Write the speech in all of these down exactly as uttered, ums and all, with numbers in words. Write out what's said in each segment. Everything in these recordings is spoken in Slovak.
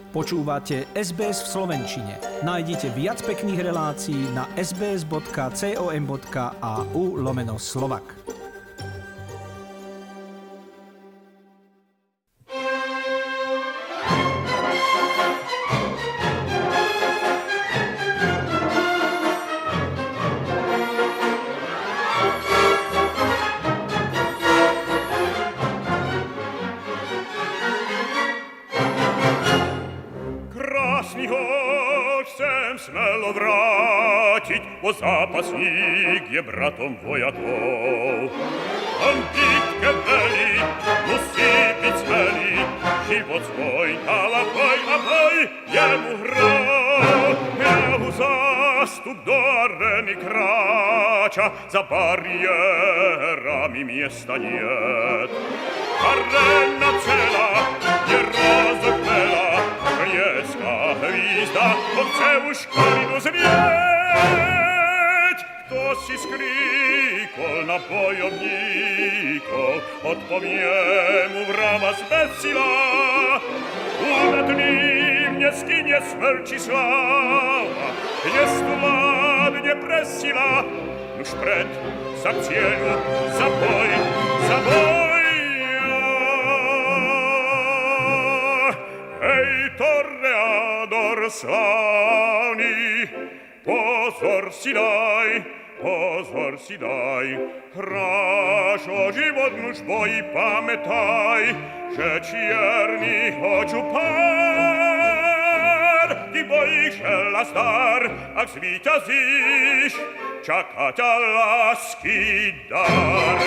Počúvate es bé es v slovenčine. Nájdite viac pekných relácií na sbs.com.au lomeno Slovak. Smelo vrátiť, bo zápasník je bratom vojakov. On bitke velí, musí byť smelý, život svoj dal a boj a boj jemu hral. Jeho zástup do arény kráča, za bariérami miesta niet. Aréna celá je rozokvela, Krieska hvízda, on chce už kalinu zvieť. Kto si skríkol na bojovníkov, odpovie mu vrama zbesila. Nad ním neskynie smrti sláva, dnes tu vládne presila. Už pred za k cieľu, za boj, za boj. Hej, toreador slávny, pozor si daj, pozor si daj. Hráš o život, nuž boji pamätaj, že čierny hoďu pár. Ty bojíš žela zdar, ak zvíťazíš, čaká ťa lásky dar.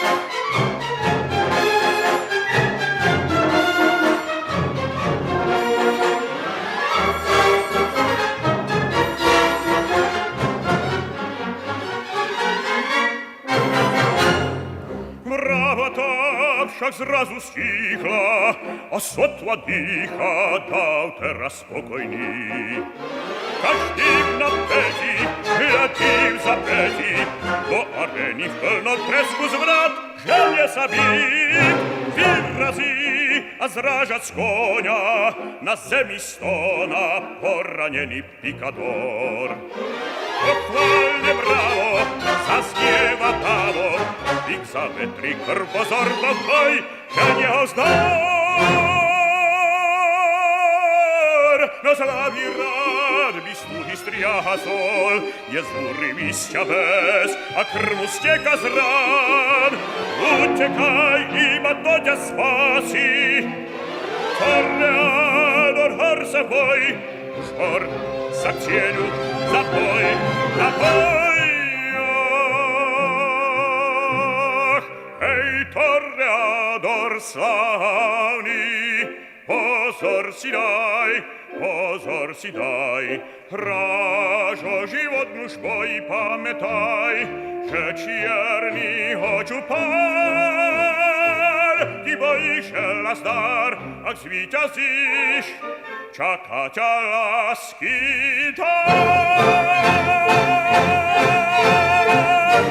Však zrazu stíchla a sotva dýcha, dal teraz spokojný. Každým na päti, hľadím za päti, do arény v plnom tresku zvrat, želne sa byť, vyrazí a zrážať z koňa, na zemi stona poranený pikador. Pochválne bravo, zaznieva dávo, pik za vetri, krv, pozor, boj, že neho zdor. No slavý rád by stúhy striaha sol, je zúry výsťa bez a krmu steka z rán. Utekaj, iba to ťa spási, Toreador, hor sa boj, už hor za k cieľu, za boj, za boj. Ach, hej, toreador slávny, pozor si daj, pozor si daj. Hráš o život, nuž boj, pamätaj, že čierny hoďu pár. Ty bojíš žela zdar, ak zvíťazíš, čaká ťa lásky dar.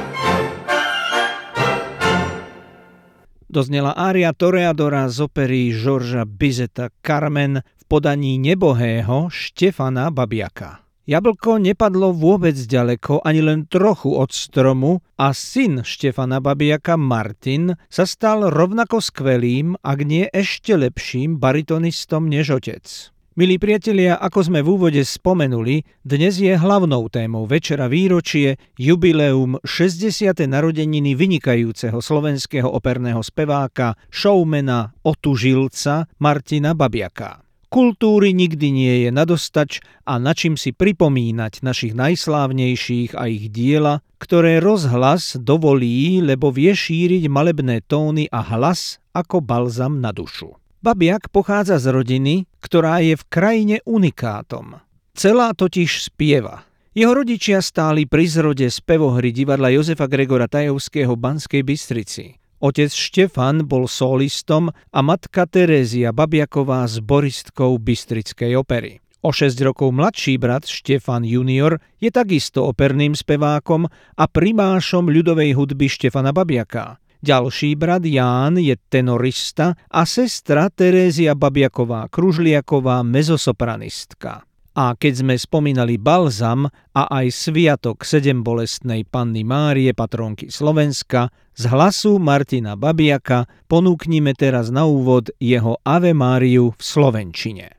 Doznela ária Toreadora z opery Georgesa Bizeta Carmen v podaní nebohého Štefana Babiaka. Jablko nepadlo vôbec ďaleko, ani len trochu od stromu a syn Štefana Babiaka Martin sa stal rovnako skvelým, ak nie ešte lepším baritonistom než otec. Milí priatelia, ako sme v úvode spomenuli, dnes je hlavnou témou večera výročie jubileum šesťdesiate narodeniny vynikajúceho slovenského operného speváka, showmana, otužilca Martina Babiaka. Kultúry nikdy nie je nadostač a na čím si pripomínať našich najslávnejších a ich diela, ktoré rozhlas dovolí, lebo vie šíriť malebné tóny a hlas ako balzam na dušu. Babiak pochádza z rodiny, ktorá je v krajine unikátom. Celá totiž spieva. Jeho rodičia stáli pri zrode spevohry divadla Jozefa Gregora Tajovského v Banskej Bystrici. Otec Štefan bol solistom a matka Terézia Babiaková zboristkou Bystrickej opery. O šesť rokov mladší brat Štefan junior je takisto operným spevákom a primášom ľudovej hudby Štefana Babiaka. Ďalší brat Ján je tenorista a sestra Terézia Babiaková-Kružliaková mezosopranistka. A keď sme spomínali balzam a aj sviatok sedembolestnej Panny Márie, patrónky Slovenska, z hlasu Martina Babiaka ponúknime teraz na úvod jeho Ave Máriu v slovenčine.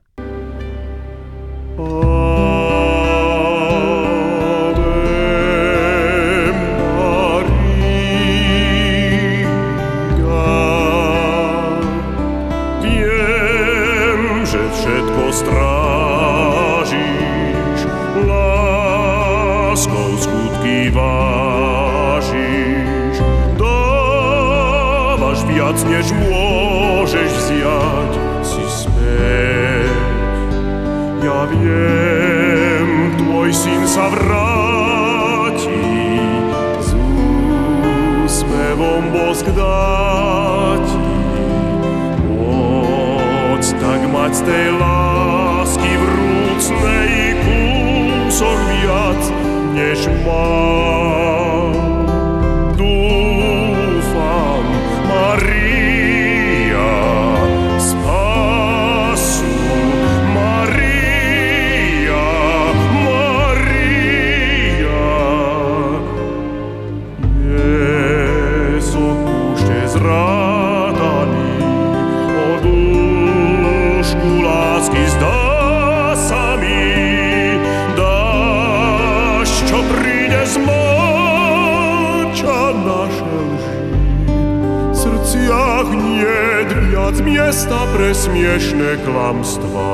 Viac než môžeš vziať si späť. Ja viem, tvoj syn sa vráti, s úsmevom bosk dá ti. Moc tak mať z tej lásky vrúcnej kúsok viac, než mám. Dúfam, Maria, spasu, Maria, Maria. Jezu, púšte zrádaný, o dúšku lásky zdá sa mi, dáš, čo príde z mlča naše lži. V srdciach niet viac miesta pre smiešné klamstvá.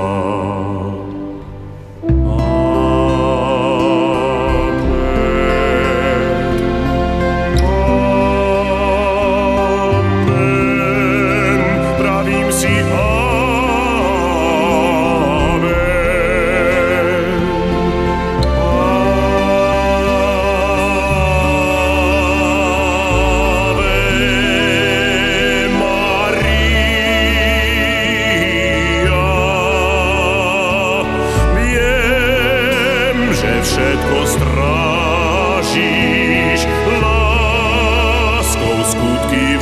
Všetko strážiš, láskou skutky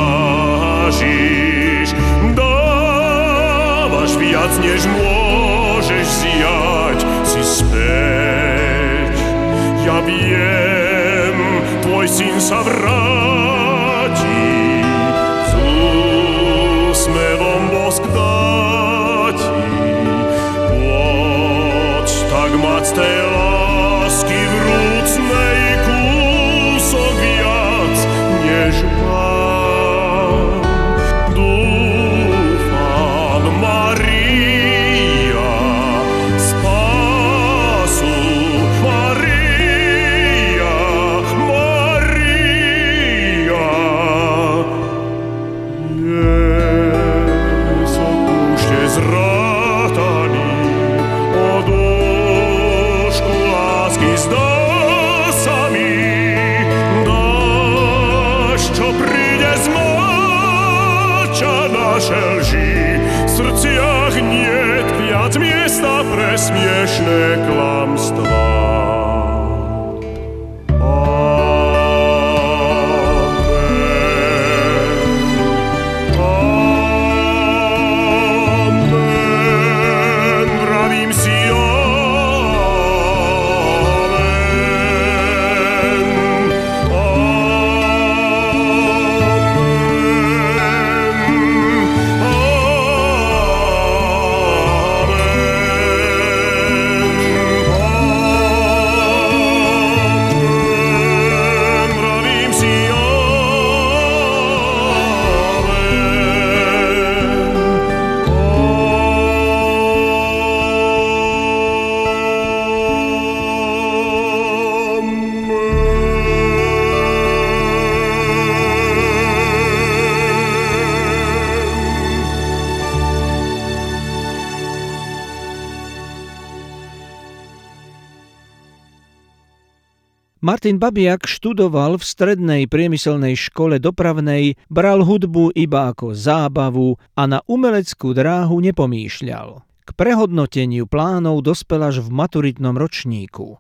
vážiš, dávaš viac, než môžeš vziať si späť. Ja viem, tvoj syn sa vráti, s úsmevom bosk dá ti. Poď tak mať z tej lásky vrúcnej kúsok viac, než mám. Dúfam, Maria, spasu, Maria, Maria. Jezu, púšte zrátaný, o dúšku lásky zdá sa mi, dáš, čo príde z mlča naše lži. V srdciach niet viac miesta pre smiešné klamstvá. Martin Babiak študoval v strednej priemyselnej škole dopravnej, bral hudbu iba ako zábavu a na umeleckú dráhu nepomýšľal. K prehodnoteniu plánov dospel až v maturitnom ročníku.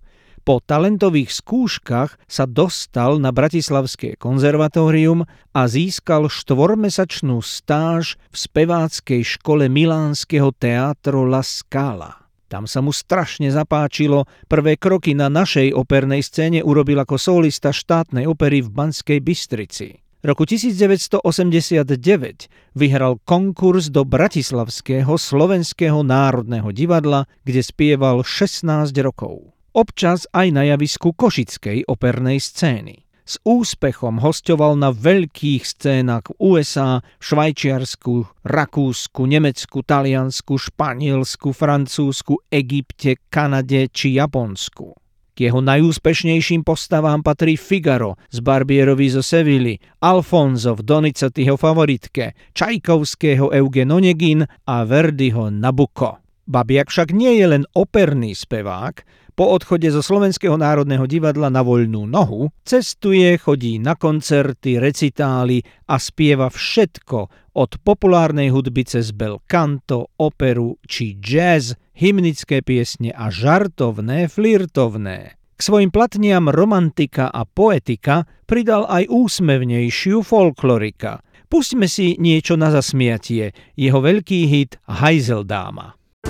Po talentových skúškach sa dostal na Bratislavské konzervatórium a získal štvormesačnú stáž v speváckej škole milánskeho Teatro La Scala. Tam sa mu strašne zapáčilo, prvé kroky na našej opernej scéne urobil ako solista štátnej opery v Banskej Bystrici. Roku devätnásťstoosemdesiatdeväť vyhral konkurs do Bratislavského slovenského národného divadla, kde spieval šestnásť rokov. Občas aj na javisku košickej opernej scény. S úspechom hosťoval na veľkých scénach v ú es á, Švajčiarsku, Rakúsku, Nemecku, Taliansku, Španielsku, Francúzsku, Egypte, Kanade či Japonsku. K jeho najúspešnejším postavám patrí Figaro z Barbierovi zo Sevilly, Alfonso v Donizettiho favoritke, Čajkovského Eugen Onegin a Verdiho Nabucco. Babiak však nie je len operný spevák. Po odchode zo Slovenského národného divadla na voľnú nohu cestuje, chodí na koncerty, recitály a spieva všetko od populárnej hudby cez bel canto, operu či jazz, hymnické piesne a žartovné, flirtovné. K svojim platniam romantika a poetika pridal aj úsmevnejšiu folklorika. Pustíme si niečo na zasmiatie, jeho veľký hit Hajzeldáma.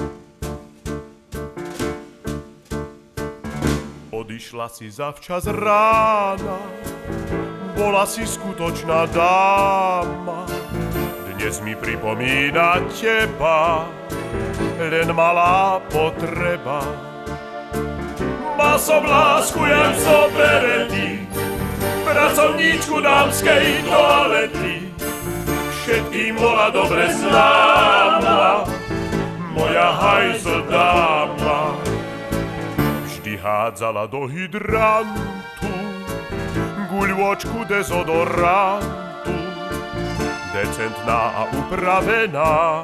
Odišla si zavčas rána, bola si skutočná dáma. Dnes mi pripomína teba, len malá potreba. Mal som lásku jak z operety, pracovníčku dámskej toalety. Všetkým bola dobre známa, moja hajzeldáma. Hádzala do hydrantu guľôčku dezodorantu, decentná a upravená,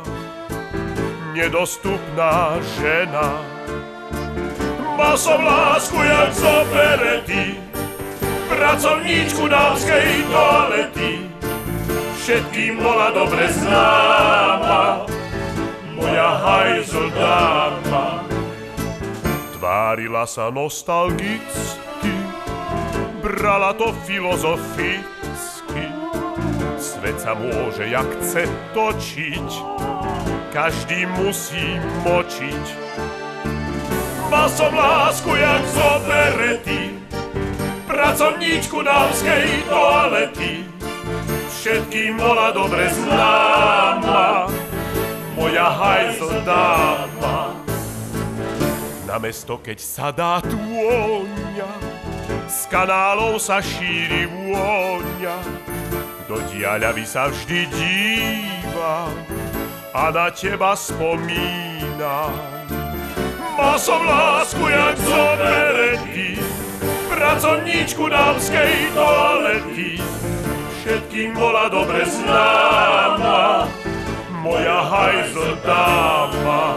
nedostupná žena. Mal som lásku jak z operety, pracovníčku dámskej toalety. Všetkým bola dobre známa, moja hajzeldáma. Tvárila sa nostalgicky, brala to filozoficky. Svet sa môže jak chce točiť, každý musí močiť. Mal som lásku jak z operety, pracovníčku dámskej toalety. Všetkým bola dobre známa, moja hajzeldáma. Na mesto, keď sa dá tôňa, z kanálov sa šíri vôňa. Do diaľavy sa vždy díva a na teba spomína. Mal som lásku jak z operety, pracovníčku dámskej toalety. Všetkým bola dobre známa, moja hajzeldáma.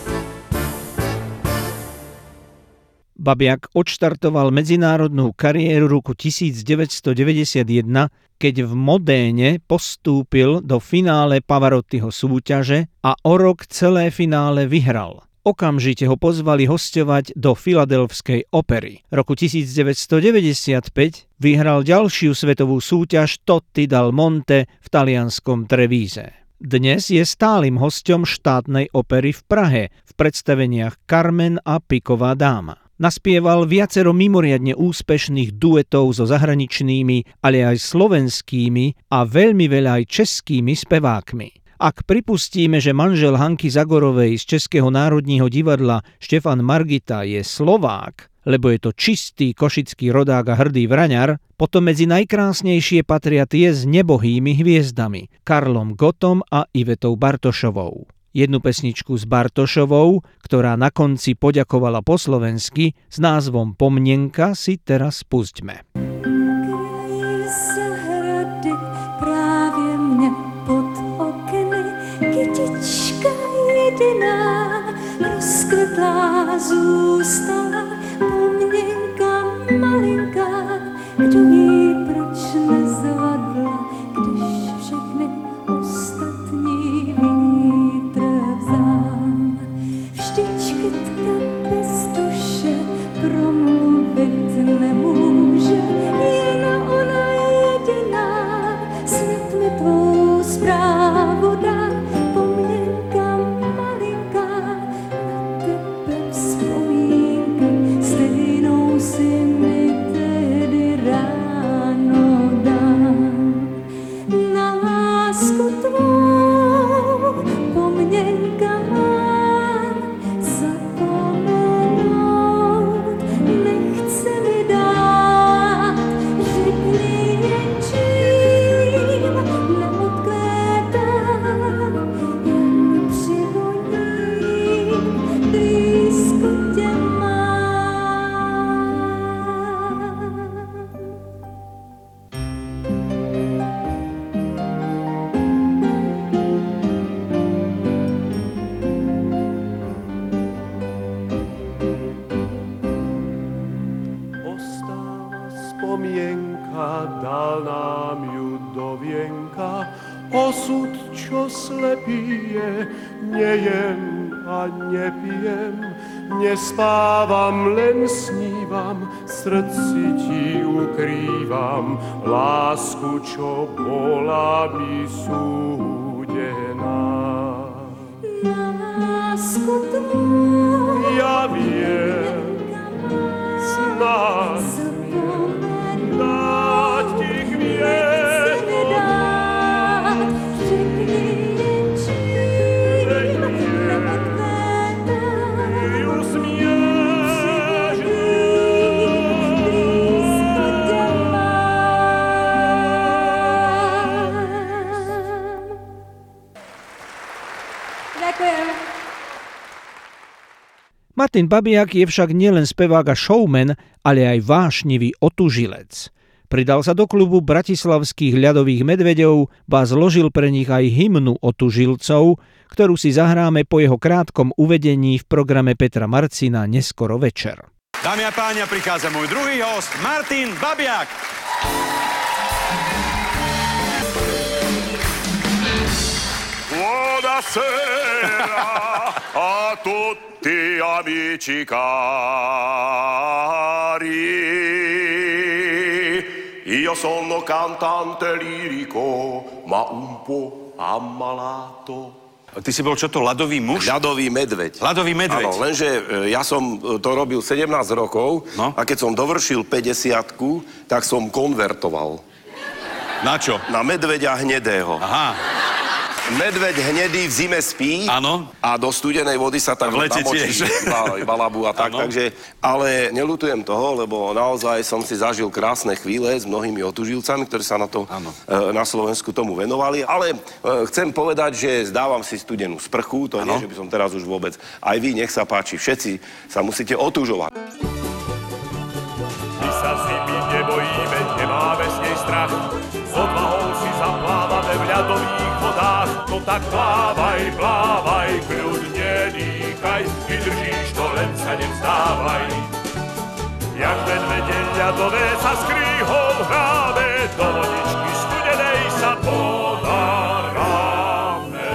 Babiak odštartoval medzinárodnú kariéru roku devätnásťstodeväťdesiatjeden, keď v Modéne postúpil do finále Pavarottiho súťaže a o rok celé finále vyhral. Okamžite ho pozvali hosťovať do Filadelfskej opery. Roku devätnásťstodeväťdesiatpäť vyhral ďalšiu svetovú súťaž Totti dal Monte v talianskom Trevíze. Dnes je stálym hosťom štátnej opery v Prahe v predstaveniach Carmen a Piková dáma. Naspieval viacero mimoriadne úspešných duetov so zahraničnými, ale aj slovenskými a veľmi veľa aj českými spevákmi. Ak pripustíme, že manžel Hanky Zagorovej z Českého národního divadla Štefan Margita je Slovák, lebo je to čistý košický rodák a hrdý vraňar, potom medzi najkrásnejšie patria tie s nebohými hviezdami Karlom Gottom a Ivetou Bartošovou. Jednu pesničku s Bartošovou, ktorá na konci poďakovala po slovensky s názvom Pomnienka, si teraz pustíme. Kryjí se hrady právě mě pod okny, kytička jediná rozkvetlá zůstala, pomněnka malinká, kdo ví, proč nezvadla, když všechny ostatní vítr vzal. Vždyť kytka bez duše promluví nemůže, jen ona jediná, snad mi tvou zprávu dá, pomněnka malinká, na tebe vzpomínky, stejnou si mi tedy ráno dám. Na lásku tvou pomněnka má, zapomenout nechce mi dát, řekni jen čím neodkvétám, jen přivoním, blízko tě mám. Ostáva spomienka, dal nám ju do vienka. Osud, čo slepý je, nejem a nepijem, nespávam, len snívam, v srdci ti ukrývam lásku, čo bola mi súdená. Na lásku tvou Ja viem, snáď zapomenout dať ti kviet mi dát, řekni jen čím neodkvétám, ju smieš. blízko tě mám. Ďakujem. Martin Babiak je však nielen spevák a showman, ale aj vášnivý otužilec. Pridal sa do klubu bratislavských ľadových medveďov, ba zložil pre nich aj hymnu otužilcov, ktorú si zahráme po jeho krátkom uvedení v programe Petra Marcina neskoro večer. Dámy a páni, prichádza môj druhý host, Martin Babiak. Buonasera a tutti amici cari. Io sono cantante lirico, ma un po' ammalato. Ty si bol čo to, ľadový muž? Ľadový medveď. Ľadový medveď. Áno, lenže e, ja som e, to robil sedemnásť rokov No. a keď som dovršil päťdesiatku, tak som konvertoval Na čo? na medveďa hnedého. Aha, Medveď hnedý v zime spí áno. a do studenej vody sa tam V lete namočí tiež. ba- balabu a tak, Áno. takže, ale neľutujem toho, lebo naozaj som si zažil krásne chvíle s mnohými otužilcami, ktorí sa na to Áno. e, na Slovensku tomu venovali, ale e, chcem povedať, že zdávam si studenú sprchu, to Áno. nie, že by som teraz už vôbec, aj vy, nech sa páči, všetci sa musíte otužovať. My sa zimy nebojíme, nemáme z nej strach. S odvahou si zaplávame v ľadových vodách. No tak plávaj, plávaj, kľudne dýchaj. Vydržíš to, len sa nevzdávaj. Jak medvede ľadové sa s kríhou hráme, do vodičky studenej sa ponáráme.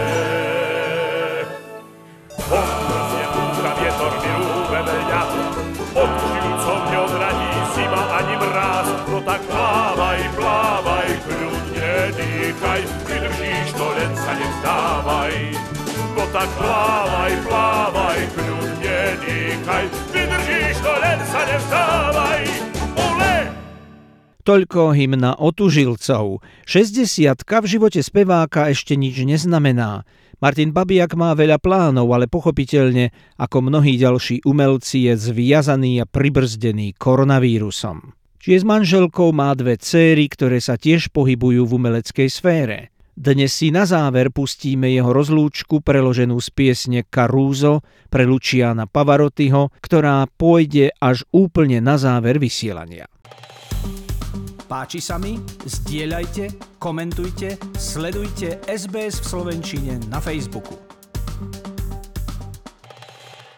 Pomrzne útra, vietor mi rúbe veľa, otužilcom neodradí zima ani mráz. No tak plávaj, plávaj, kľudne dýchaj, vydržíš to, len sa nevzdávaj. No tak plávaj, plávaj, kľudne dýchaj, vydržíš to, len sa nevzdávaj. Ole! Toľko hymna otužilcov. šesťdesiatka v živote speváka ešte nič neznamená. Martin Babiak má veľa plánov, ale pochopiteľne, ako mnohí ďalší umelci, je zviazaný a pribrzdený koronavírusom. Či je s manželkou, má dve céry, ktoré sa tiež pohybujú v umeleckej sfére. Dnes si na záver pustíme jeho rozlúčku preloženú z piesne Caruso pre Luciana Pavarottiho, ktorá pôjde až úplne na záver vysielania. Páči sa mi? Zdieľajte, komentujte, sledujte es bé es v slovenčine na Facebooku.